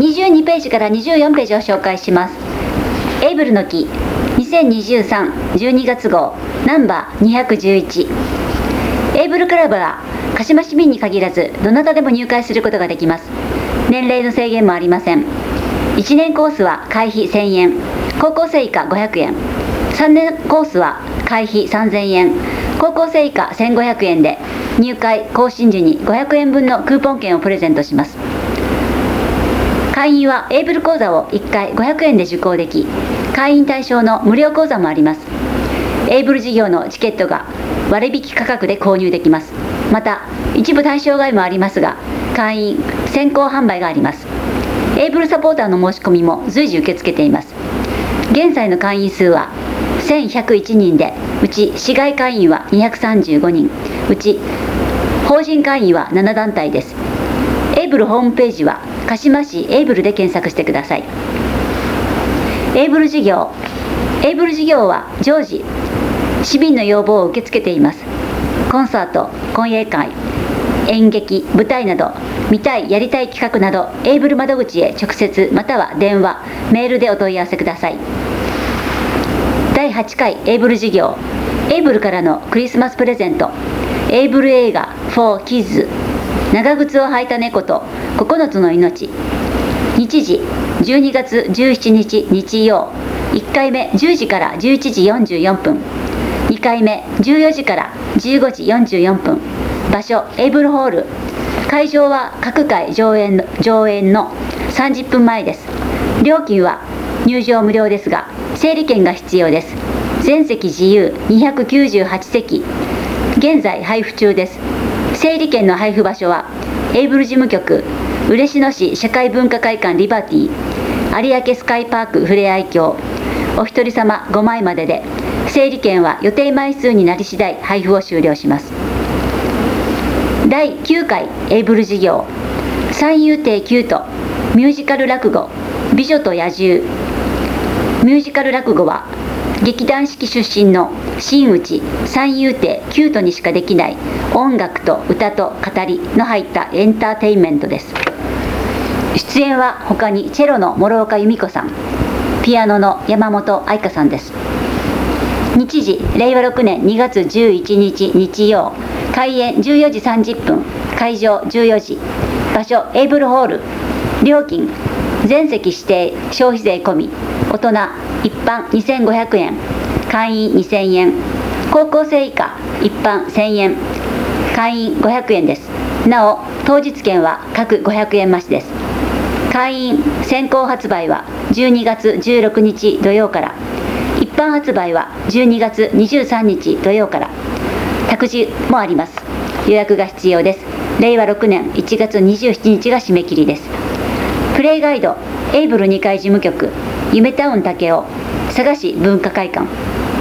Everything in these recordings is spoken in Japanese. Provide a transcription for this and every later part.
22ページから24ページを紹介します。エイブルの木2023-12月号ナンバー211。エイブルクラブは鹿島市民に限らずどなたでも入会することができます。年齢の制限もありません。1年コースは会費1000円、高校生以下500円。3年コースは会費3000円、高校生以下1500円で入会更新時に500円分のクーポン券をプレゼントします。会員はエイブル講座を1回500円で受講でき、会員対象の無料講座もあります。エイブル事業のチケットが割引価格で購入できます。また一部対象外もありますが、会員先行販売があります。エイブルサポーターの申し込みも随時受け付けています。現在の会員数は1101人で、うち市外会員は235人、うち法人会員は7団体です。エイブルホームページは鹿島市エイブルで検索してください。エイブル事業は常時市民の要望を受け付けています。コンサート、講演会、演劇、舞台など見たいやりたい企画など、エイブル窓口へ直接または電話、メールでお問い合わせください。第8回エイブル事業、エイブルからのクリスマスプレゼント、エイブル映画 for Kids、 長靴を履いた猫と9つの命。日時12月17日日曜、1回目10時から11時44分、2回目14時から15時44分。場所エイブルホール。会場は各回上演の30分前です。料金は入場無料ですが整理券が必要です。全席自由298席、現在配布中です。整理券の配布場所はエイブル事務局、嬉野市社会文化会館リバティ、有明スカイパークふれあい郷。お一人様5枚までで、整理券は予定枚数になり次第配布を終了します。第9回エイブル事業、三遊亭キュートミュージカル落語美女と野獣。ミュージカル落語は劇団四季出身の真打ち三遊亭キュートにしかできない音楽と歌と語りの入ったエンターテインメントです。出演は他にチェロの諸岡由美子さん、ピアノの山本愛香さんです。日時令和6年2月11日日曜、開演14時30分、会場14時。場所エイブルホール。料金全席指定消費税込み、大人一般2500円、会員2000円、高校生以下一般1000円、会員500円です。なお当日券は各500円増しです。会員先行発売は12月16日土曜から、一般発売は12月23日土曜から。託児もあります。予約が必要です。令和6年1月27日が締め切りです。プレイガイドエイブル2階事務局、夢タウン武雄佐賀市文化会館。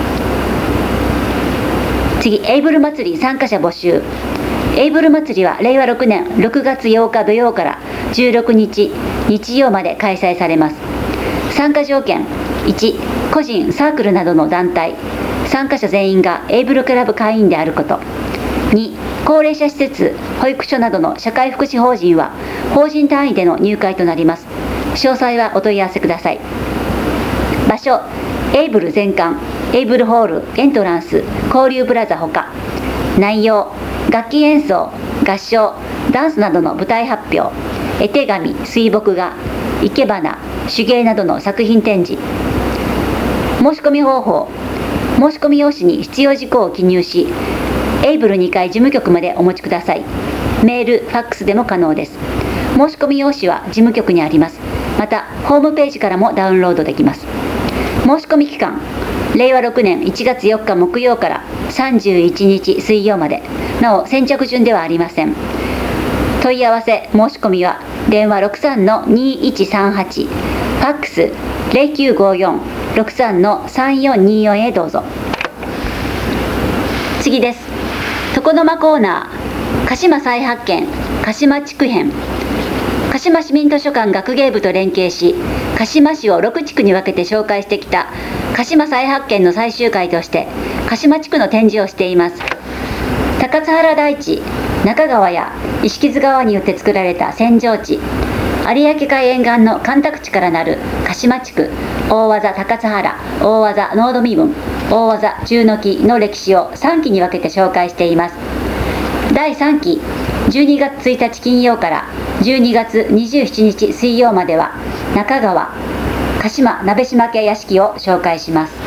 次、エイブル祭り参加者募集。エイブル祭りは令和6年6月8日土曜から16日日曜まで開催されます。参加条件1、個人サークルなどの団体、参加者全員がエイブルクラブ会員であること。2、高齢者施設、保育所などの社会福祉法人は法人単位での入会となります。詳細はお問い合わせください。場所エイブル全館、エイブルホールエントランス交流プラザほか。内容楽器演奏、合唱、ダンスなどの舞台発表、絵手紙、水墨画、生け花、手芸などの作品展示。申し込み方法、申し込み用紙に必要事項を記入し、エイブル2階事務局までお持ちください。メール、ファックスでも可能です。申し込み用紙は事務局にあります。またホームページからもダウンロードできます。申し込み期間令和6年1月4日木曜から31日水曜まで。なお先着順ではありません。問い合わせ申し込みは電話 63-2138、ファックス 0954-63-3424 へどうぞ。次です。床の間コーナー、鹿島再発見鹿島地区編。鹿島市民図書館学芸部と連携し、鹿島市を6地区に分けて紹介してきた鹿島再発見の最終回として鹿島地区の展示をしています。高津原台地、中川や石傷川によって作られた扇状地、 有明海沿岸の干拓地からなる鹿島地区、大技高津原、大技濃度身分、大技中の木の歴史を3期に分けて紹介しています。第3期、12月1日金曜から12月27日水曜までは、中川、鹿島鍋島家屋敷を紹介します。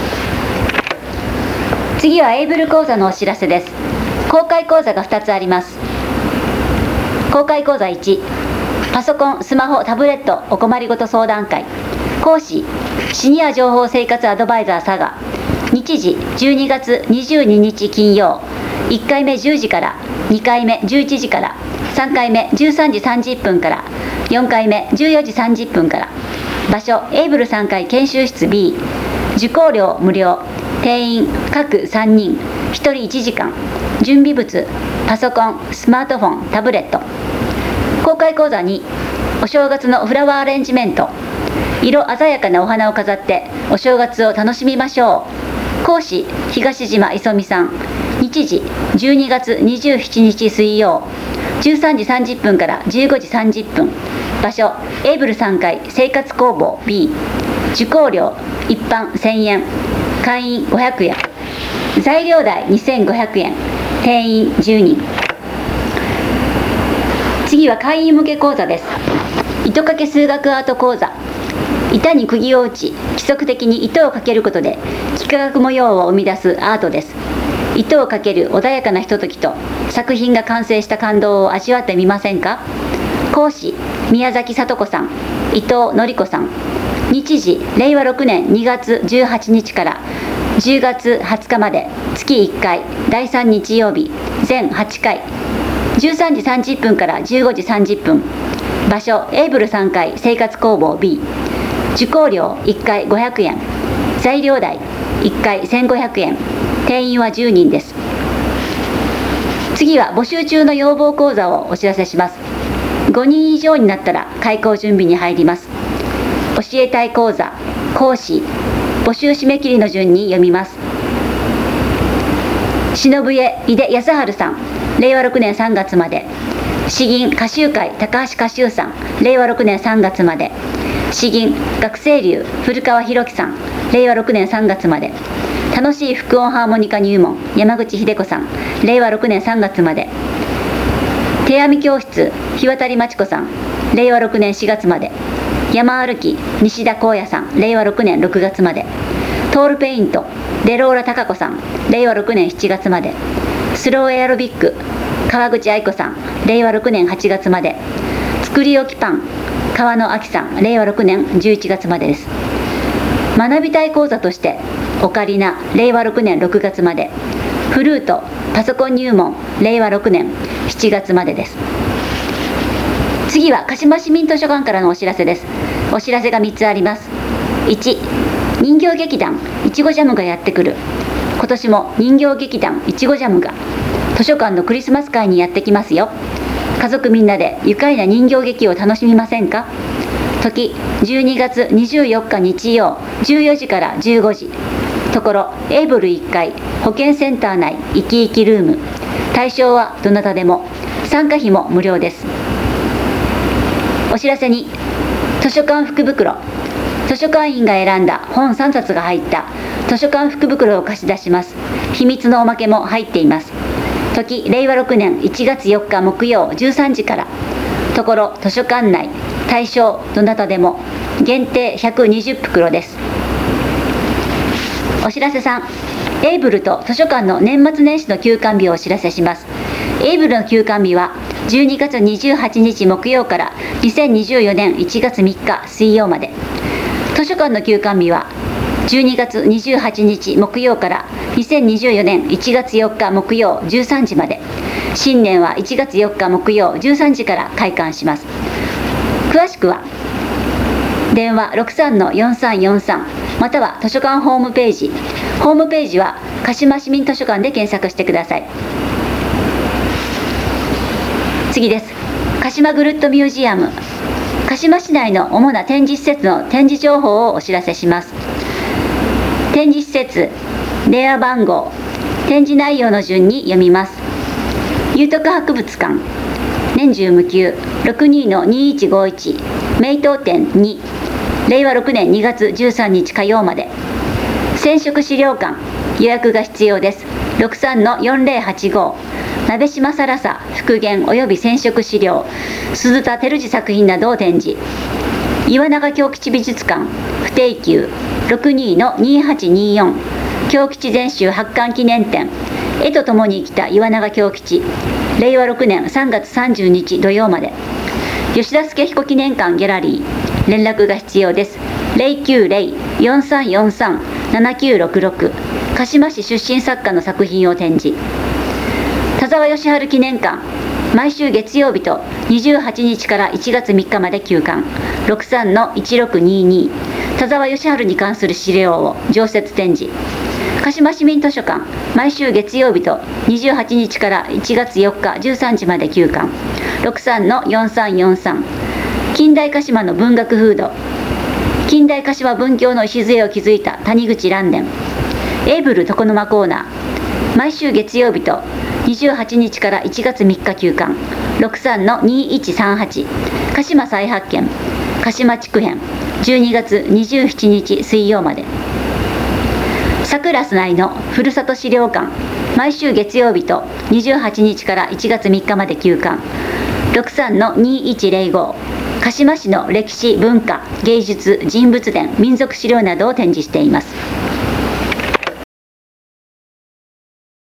次はエイブル講座のお知らせです。公開講座が2つあります。公開講座1、パソコン、スマホ、タブレットお困りごと相談会。講師、シニア情報生活アドバイザー佐賀。日時、12月22日金曜。1回目10時から、2回目11時から、3回目13時30分から、4回目14時30分から。場所、エイブル3階研修室 B。受講料無料。定員各3人、1人1時間。準備物、パソコン、スマートフォン、タブレット。公開講座2、お正月のフラワーアレンジメント。色鮮やかなお花を飾ってお正月を楽しみましょう。講師、東島磯美さん。日時、12月27日水曜。13時30分から15時30分。場所、エイブル3階生活工房 B。受講料、一般1000円。会員500円。材料代2500円。定員10人。次は会員向け講座です。糸かけ数学アート講座。板に釘を打ち、規則的に糸をかけることで幾何学模様を生み出すアートです。糸をかける穏やかなひとときと作品が完成した感動を味わってみませんか。講師、宮崎聡子さん、伊藤典子さん。日時、令和6年2月18日から10月20日まで、月1回、第3日曜日、全8回。13時30分から15時30分。場所、エイブル3階生活工房 B。受講料1回500円。材料代1回1500円。定員は10人です。次は募集中の要望講座をお知らせします。5人以上になったら開講準備に入ります。教えたい講座、講師、募集締め切りの順に読みます。篠笛井出康晴さん、令和6年3月まで。詩吟歌集会高橋歌集さん、令和6年3月まで。詩吟学生流古川博樹さん、令和6年3月まで。楽しい副音ハーモニカ入門山口秀子さん、令和6年3月まで。手編み教室日渡真知子さん、令和6年4月まで。山歩き西田光也さん、令和6年6月まで。トールペイントデローラ貴子さん、令和6年7月まで。スローエアロビック川口愛子さん、令和6年8月まで。作り置きパン川野明さん、令和6年11月までです。学びたい講座としてオカリナ、令和6年6月まで。フルートパソコン入門、令和6年7月までです。次は鹿島市民図書館からのお知らせです。お知らせが3つあります。1、人形劇団いちごジャムがやってくる。今年も人形劇団いちごジャムが図書館のクリスマス会にやってきますよ。家族みんなで愉快な人形劇を楽しみませんか。時、12月24日日曜14時から15時。ところ、エイブル1階保健センター内いきいきルーム。対象はどなたでも。参加費も無料です。お知らせに、図書館福袋。図書館員が選んだ本3冊が入った図書館福袋を貸し出します。秘密のおまけも入っています。時、令和6年1月4日木曜13時から。ところ、図書館内。対象どなたでも。限定120袋です。お知らせ3、エイブルと図書館の年末年始の休館日をお知らせします。エイブルの休館日は12月28日木曜から2024年1月3日水曜まで。図書館の休館日は12月28日木曜から2024年1月4日木曜13時まで。新年は1月4日木曜13時から開館します。詳しくは電話 63-4343 または図書館ホームページ。ホームページは鹿島市民図書館で検索してください。次です。鹿島ぐるっとミュージアム。鹿島市内の主な展示施設の展示情報をお知らせします。展示施設、電話番号、展示内容の順に読みます。祐徳博物館、 年中無休62-2151名東店2令和6年2月13日火曜まで。染色資料館予約が必要です。63-4085鍋島更紗復元及び染色資料鈴田照次作品などを展示。岩永京吉美術館不定休62-2824京吉全集発刊記念展絵とともに生きた岩永京吉令和6年3月30日土曜まで。吉田助彦記念館ギャラリー連絡が必要です。090-4343-7966鹿島市出身作家の作品を展示。田沢義治記念館毎週月曜日と28日から1月3日まで休館。63-1622田沢義治に関する資料を常設展示。鹿島市民図書館毎週月曜日と28日から1月4日13時まで休館。63-4343近代鹿島の文学風土近代鹿島文教の礎を築いた谷口蘭伝エイブル床の間コーナー毎週月曜日と28日から1月3日休館。63-2138鹿島再発見鹿島地区編12月27日水曜まで。桜すないのふるさと資料館毎週月曜日と28日から1月3日まで休館。63-2105鹿島市の歴史文化芸術人物伝民族資料などを展示しています。